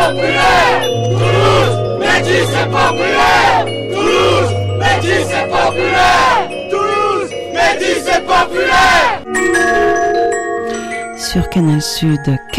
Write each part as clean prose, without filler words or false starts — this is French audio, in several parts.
populaire. Toulouse, Métis c'est populaire. Toulouse, Métis c'est populaire. Toulouse, Métis c'est populaire. Sur Canal Sud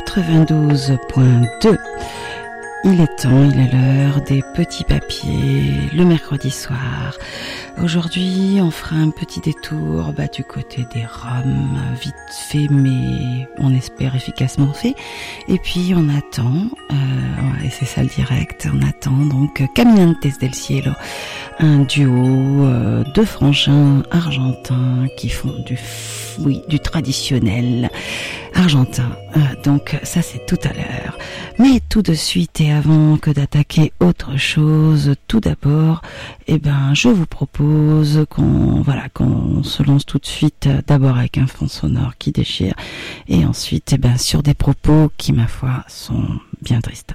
92.2. Il est temps, il est l'heure des petits papiers, le mercredi soir. Aujourd'hui, on fera un petit détour du côté des Roms, vite fait, mais on espère efficacement fait. Et puis, on attend, et c'est ça le direct, on attend donc Caminantes del Cielo, un duo de frangins argentins qui font du traditionnel argentin. Donc ça c'est tout à l'heure. Mais tout de suite et avant que d'attaquer autre chose, tout d'abord, je vous propose qu'on se lance tout de suite d'abord avec un fond sonore qui déchire et ensuite sur des propos qui ma foi sont bien tristes.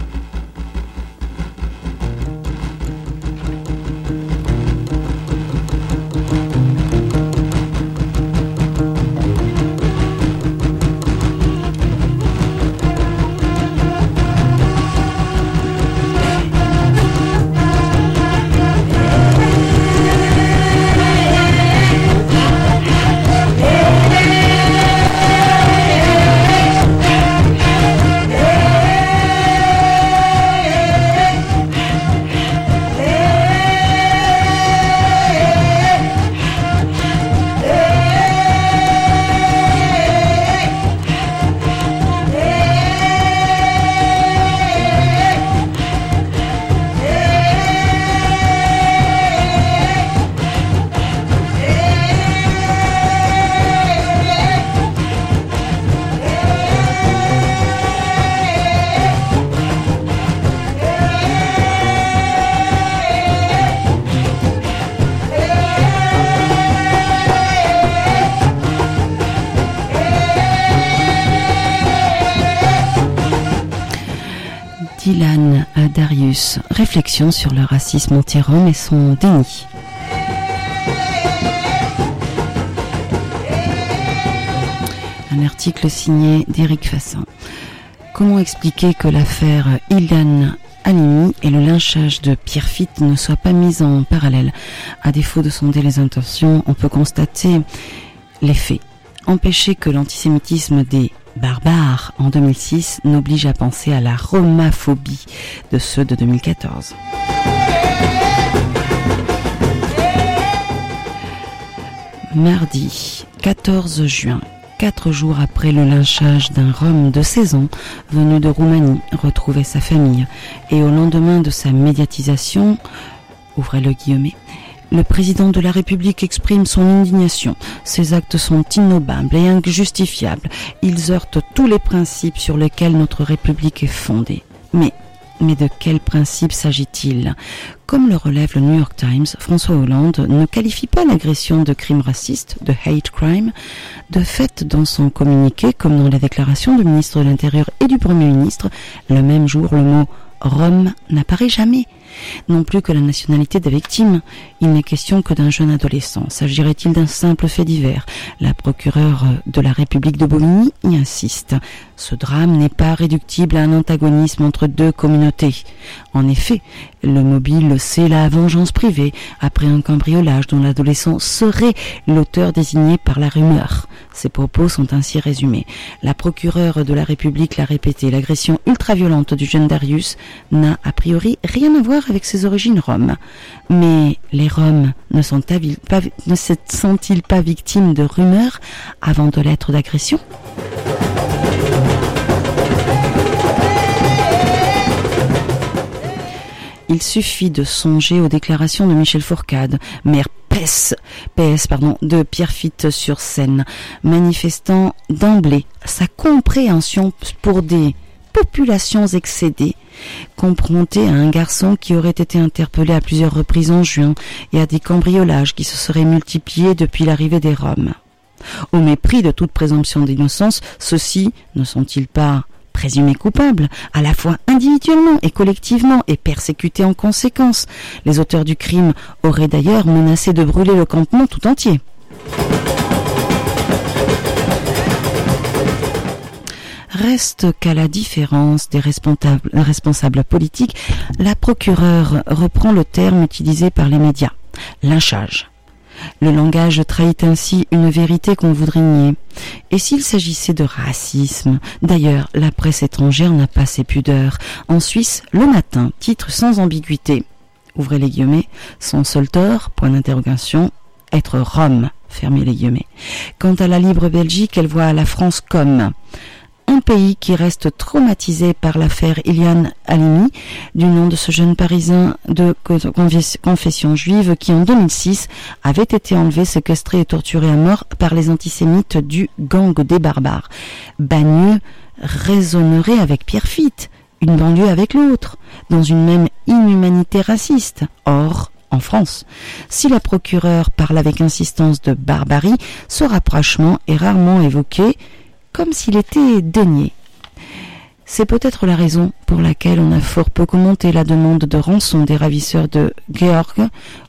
Dylan Darius, réflexion sur le racisme anti-rome et son déni. Un article signé d'Éric Fassin. Comment expliquer que l'affaire Ilan Halimi et le lynchage de Pierrefitte ne soient pas mis en parallèle? À défaut de sonder les intentions, on peut constater les faits. Empêcher que l'antisémitisme des barbares en 2006 n'oblige à penser à la romaphobie de ceux de 2014. Mardi 14 juin, 4 jours après le lynchage d'un Rom de 16 ans venu de Roumanie retrouver sa famille et au lendemain de sa médiatisation, ouvrez le guillemet, le président de la République exprime son indignation. Ces actes sont innobables et injustifiables. Ils heurtent tous les principes sur lesquels notre République est fondée. Mais de quels principes s'agit-il? Comme le relève le New York Times, François Hollande ne qualifie pas l'agression de crime raciste, de hate crime. De fait, dans son communiqué, comme dans les déclarations du ministre de l'Intérieur et du Premier ministre, le même jour, le mot « Rome » n'apparaît jamais. Non plus que la nationalité des victimes. Il n'est question que d'un jeune adolescent. S'agirait-il d'un simple fait divers? La procureure de la République de Bobigny y insiste. Ce drame n'est pas réductible à un antagonisme entre deux communautés. En effet, le mobile, c'est la vengeance privée après un cambriolage dont l'adolescent serait l'auteur désigné par la rumeur. Ces propos sont ainsi résumés. La procureure de la République l'a répété, l'agression ultra-violente du jeune Darius n'a a priori rien à voir avec ses origines roms. Mais les Roms ne sont-ils pas victimes de rumeurs avant de l'être d'agression? Il suffit de songer aux déclarations de Michel Fourcade, maire PS de Pierrefitte-sur-Seine, manifestant d'emblée sa compréhension pour des populations excédées, confrontées à un garçon qui aurait été interpellé à plusieurs reprises en juin et à des cambriolages qui se seraient multipliés depuis l'arrivée des Roms. Au mépris de toute présomption d'innocence, ceux-ci ne sont-ils pas présumés coupables, à la fois individuellement et collectivement, et persécutés en conséquence? Les auteurs du crime auraient d'ailleurs menacé de brûler le campement tout entier. Reste qu'à la différence des responsables politiques, la procureure reprend le terme utilisé par les médias, lynchage. Le langage trahit ainsi une vérité qu'on voudrait nier. Et s'il s'agissait de racisme, d'ailleurs, la presse étrangère n'a pas ses pudeurs. En Suisse, Le Matin titre sans ambiguïté, ouvrez les guillemets, son seul tort, point d'interrogation, être Rome, fermez les guillemets. Quant à la Libre Belgique, elle voit la France comme un pays qui reste traumatisé par l'affaire Ilan Halimi, du nom de ce jeune Parisien de confession juive qui en 2006 avait été enlevé, séquestré et torturé à mort par les antisémites du gang des barbares. Bagneux raisonnerait avec Pierre Fitte, une banlieue avec l'autre, dans une même inhumanité raciste. Or, en France, si la procureure parle avec insistance de barbarie, ce rapprochement est rarement évoqué, comme s'il était dénié. C'est peut-être la raison pour laquelle on a fort peu commenté la demande de rançon des ravisseurs de Georg,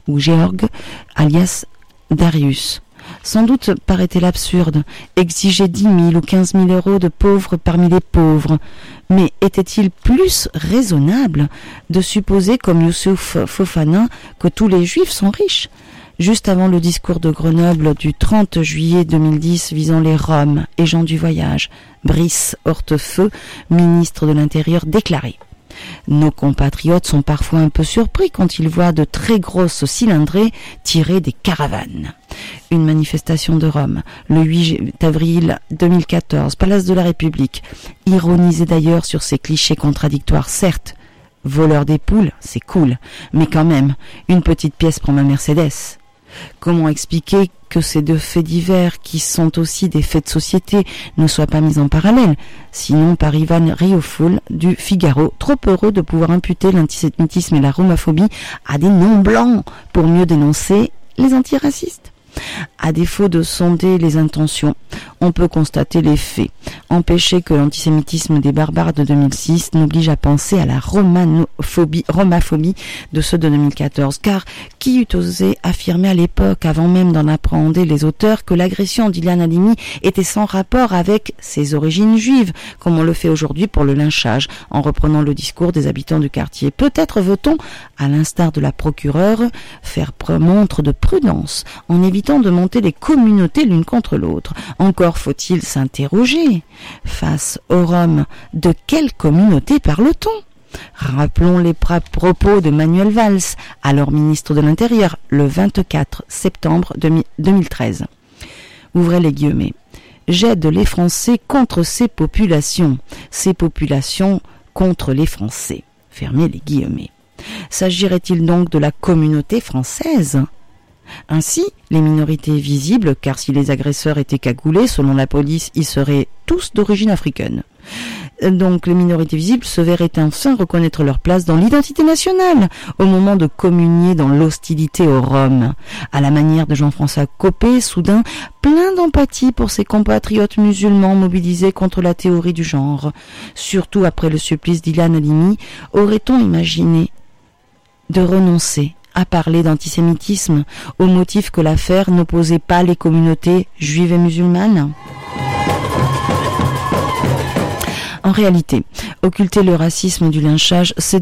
alias Darius. Sans doute paraît-elle absurde, exiger 10 000 ou 15 000 euros de pauvres parmi les pauvres. Mais était-il plus raisonnable de supposer, comme Youssouf Fofana, que tous les juifs sont riches ? Juste avant le discours de Grenoble du 30 juillet 2010 visant les Roms et gens du voyage, Brice Hortefeux, ministre de l'Intérieur, déclarait « Nos compatriotes sont parfois un peu surpris quand ils voient de très grosses cylindrées tirer des caravanes. » Une manifestation de Rome, le 8 avril 2014, Place de la République, ironisait d'ailleurs sur ces clichés contradictoires, certes. Voleur des poules, c'est cool, mais quand même, une petite pièce pour ma Mercedes. Comment expliquer que ces deux faits divers, qui sont aussi des faits de société, ne soient pas mis en parallèle, sinon par Ivan Rioufol du Figaro, trop heureux de pouvoir imputer l'antisémitisme et la romaphobie à des non-blancs pour mieux dénoncer les antiracistes. À défaut de sonder les intentions, on peut constater les faits. Empêcher que l'antisémitisme des barbares de 2006 n'oblige à penser à la romaphobie de ceux de 2014. Car qui eût osé affirmer à l'époque, avant même d'en appréhender les auteurs, que l'agression d'Ilan Halimi était sans rapport avec ses origines juives, comme on le fait aujourd'hui pour le lynchage, en reprenant le discours des habitants du quartier. Peut-être veut-on, à l'instar de la procureure, faire montre de prudence, en évitant de monter les communautés l'une contre l'autre. Encore faut-il s'interroger. Face aux Roms, de quelle communauté parle-t-on ? Rappelons les propos de Manuel Valls, alors ministre de l'Intérieur, le 24 septembre 2013. Ouvrez les guillemets. « J'aide les Français contre ces populations contre les Français. » Fermez les guillemets. S'agirait-il donc de la communauté française ? Ainsi, les minorités visibles, car si les agresseurs étaient cagoulés, selon la police, ils seraient tous d'origine africaine. Donc les minorités visibles se verraient enfin reconnaître leur place dans l'identité nationale, au moment de communier dans l'hostilité aux Roms. À la manière de Jean-François Copé, soudain, plein d'empathie pour ses compatriotes musulmans mobilisés contre la théorie du genre. Surtout après le supplice d'Ilan Halimi, aurait-on imaginé de renoncer à parler d'antisémitisme au motif que l'affaire n'opposait pas les communautés juives et musulmanes ? En réalité, occulter le racisme du lynchage, c'est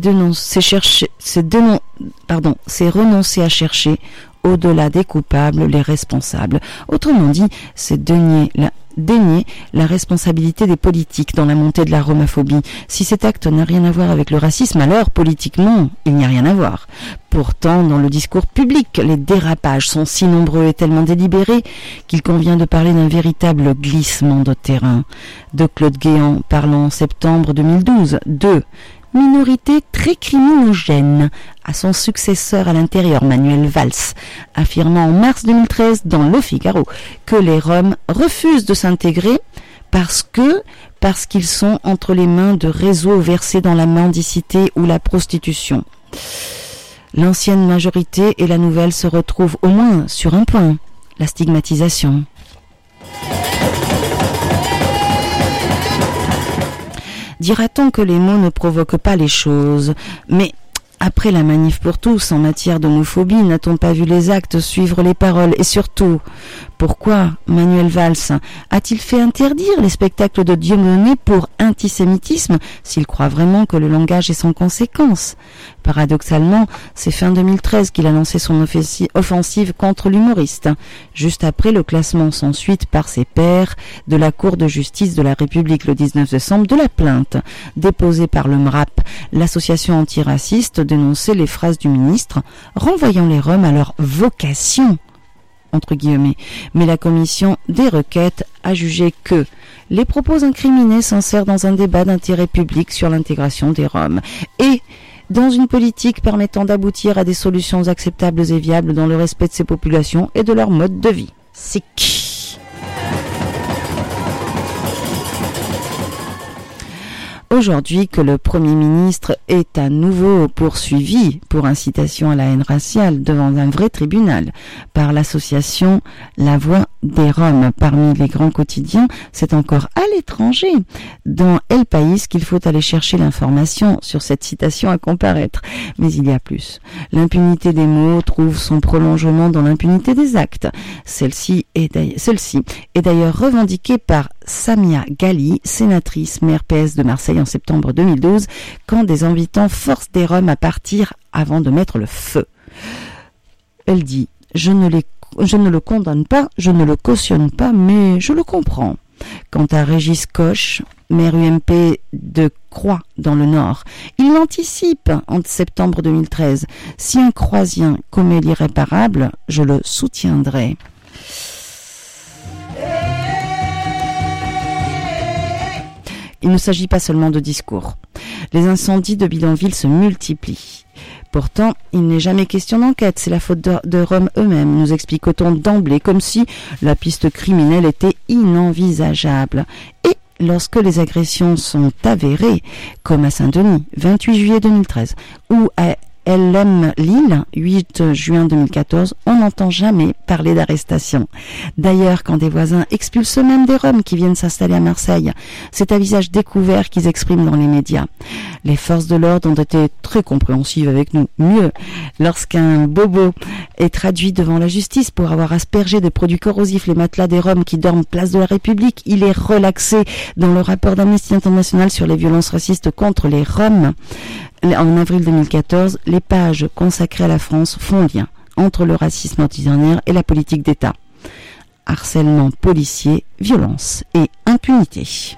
renoncer à chercher, au-delà des coupables, les responsables. Autrement dit, c'est dénier la responsabilité des politiques dans la montée de la romaphobie. Si cet acte n'a rien à voir avec le racisme, alors, politiquement, il n'y a rien à voir. Pourtant, dans le discours public, les dérapages sont si nombreux et tellement délibérés qu'il convient de parler d'un véritable glissement de terrain. De Claude Guéant, parlant en septembre 2012, de minorité très criminogène, à son successeur à l'intérieur, Manuel Valls, affirmant en mars 2013 dans Le Figaro que les Roms refusent de s'intégrer parce qu'ils sont entre les mains de réseaux versés dans la mendicité ou la prostitution. L'ancienne majorité et la nouvelle se retrouvent au moins sur un point, la stigmatisation. Dira-t-on que les mots ne provoquent pas les choses, mais Après la manif pour tous en matière d'homophobie, n'a-t-on pas vu les actes suivre les paroles? Et surtout, pourquoi Manuel Valls a-t-il fait interdire les spectacles de Dieudonné pour antisémitisme s'il croit vraiment que le langage est sans conséquence? Paradoxalement, c'est fin 2013 qu'il a lancé son offensive contre l'humoriste, juste après le classement sans suite par ses pairs de la Cour de justice de la République le 19 décembre de la plainte déposée par le MRAP. L'association antiraciste dénonçait les phrases du ministre renvoyant les Roms à leur vocation, entre guillemets. Mais la commission des requêtes a jugé que les propos incriminés s'insèrent dans un débat d'intérêt public sur l'intégration des Roms et dans une politique permettant d'aboutir à des solutions acceptables et viables dans le respect de ces populations et de leur mode de vie. C'est qui? Aujourd'hui que le Premier ministre est à nouveau poursuivi pour incitation à la haine raciale devant un vrai tribunal par l'association La Voix des Roms. Parmi les grands quotidiens, c'est encore à l'étranger, dans El País, qu'il faut aller chercher l'information sur cette citation à comparaître. Mais il y a plus. L'impunité des mots trouve son prolongement dans l'impunité des actes. Celle-ci est d'ailleurs revendiquée par Samia Ghali, sénatrice maire PS de Marseille en septembre 2012, quand des invitants forcent des Roms à partir avant de mettre le feu. Elle dit « Je ne le condamne pas, je ne le cautionne pas, mais je le comprends ». Quant à Régis Koch, maire UMP de Croix dans le Nord, il l'anticipe en septembre 2013. « Si un Croisien commet l'irréparable, je le soutiendrai ». Il ne s'agit pas seulement de discours. Les incendies de bidonvilles se multiplient. Pourtant, il n'est jamais question d'enquête, c'est la faute de Roms eux-mêmes, nous explique-t-on d'emblée, comme si la piste criminelle était inenvisageable. Et lorsque les agressions sont avérées, comme à Saint-Denis, 28 juillet 2013, ou à LM Lille, 8 juin 2014, on n'entend jamais parler d'arrestation. D'ailleurs, quand des voisins expulsent même des Roms qui viennent s'installer à Marseille, c'est à visage découvert qu'ils expriment dans les médias. Les forces de l'ordre ont été très compréhensives avec nous. Mieux, lorsqu'un bobo est traduit devant la justice pour avoir aspergé de produits corrosifs les matelas des Roms qui dorment place de la République, il est relaxé dans le rapport d'Amnesty International sur les violences racistes contre les Roms. En avril 2014, les pages consacrées à la France font lien entre le racisme ordinaire et la politique d'État. Harcèlement policier, violence et impunité.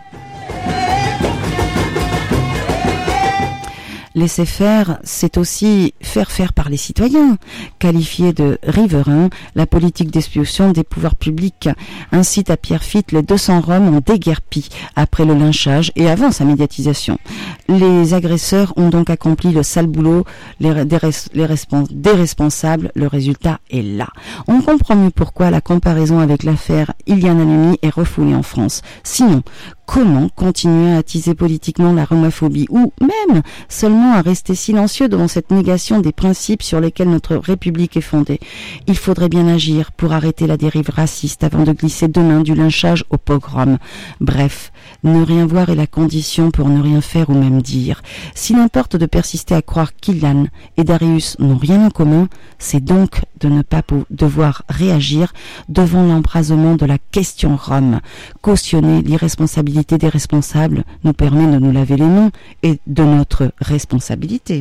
Laisser faire, c'est aussi faire faire par les citoyens. Qualifiée de riverain, la politique d'expulsion des pouvoirs publics incite à Pierrefitte les 200 Roms ont déguerpi après le lynchage et avant sa médiatisation. Les agresseurs ont donc accompli le sale boulot des responsables. Le résultat est là. On comprend mieux pourquoi la comparaison avec l'affaire Ilyana Halimi est refoulée en France. Sinon, comment continuer à attiser politiquement la romophobie ou même seulement à rester silencieux devant cette négation des principes sur lesquels notre République est fondée? Il faudrait bien agir pour arrêter la dérive raciste avant de glisser demain du lynchage au pogrom. Bref, ne rien voir est la condition pour ne rien faire ou même dire. S'il importe de persister à croire qu'Ilan et Darius n'ont rien en commun, c'est donc de ne pas devoir réagir devant l'embrasement de la question Rome. Cautionner l'irresponsabilité des responsables nous permet de nous laver les mains et de notre responsabilité.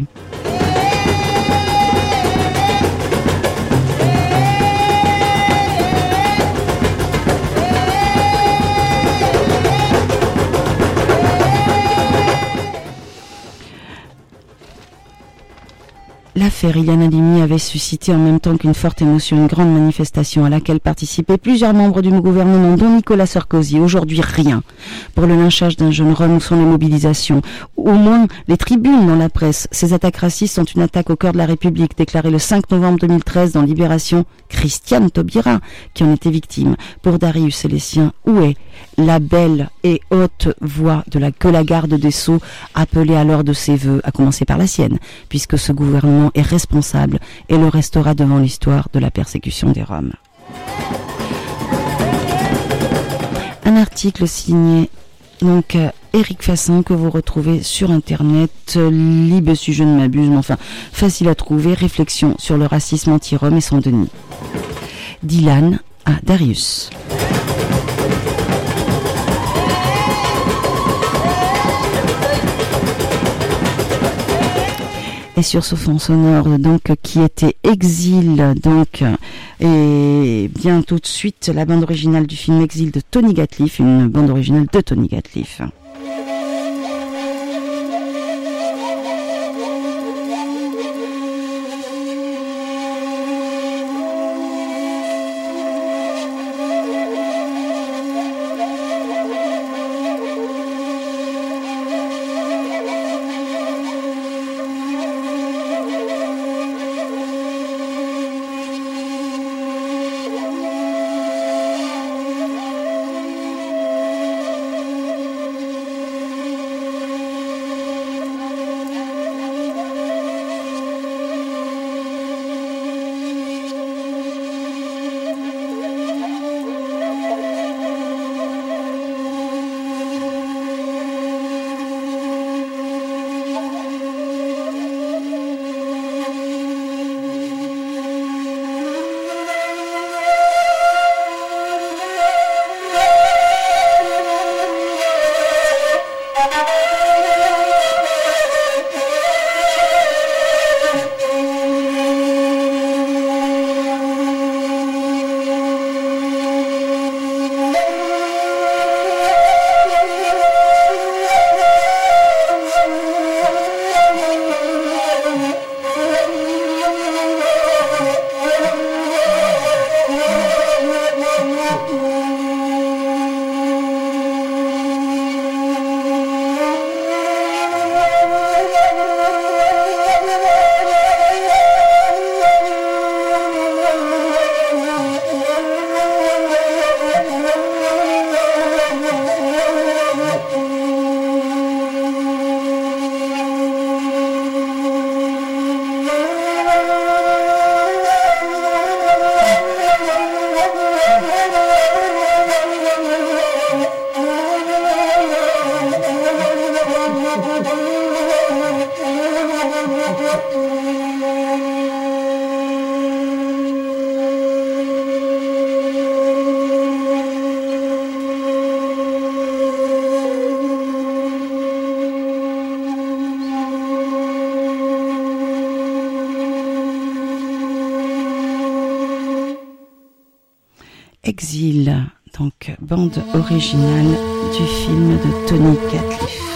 L'affaire Ilyana Halimi avait suscité en même temps qu'une forte émotion une grande manifestation à laquelle participaient plusieurs membres du gouvernement, dont Nicolas Sarkozy. Aujourd'hui, rien. Pour le lynchage d'un jeune Rome, où sont les mobilisations? Au moins, les tribunes dans la presse. Ces attaques racistes sont une attaque au cœur de la République, déclarée le 5 novembre 2013 dans Libération Christiane Taubira, qui en était victime. Pour Darius et les siens, où est la belle et haute voix que la garde des Sceaux appelait alors de ses voeux, à commencer par la sienne, puisque ce gouvernement est responsable et le restera devant l'histoire de la persécution des Roms. Un article signé Éric Fassin que vous retrouvez sur internet, libre si je ne m'abuse, mais enfin facile à trouver, réflexion sur le racisme anti-Rome et Saint-Denis. Dylan à Darius. Et sur ce fond sonore donc qui était Exil donc et bien tout de suite la bande originale du film Exil de Tony Gatliff, une bande originale de Tony Gatliff. Exil, donc bande originale du film de Tony Gatliff.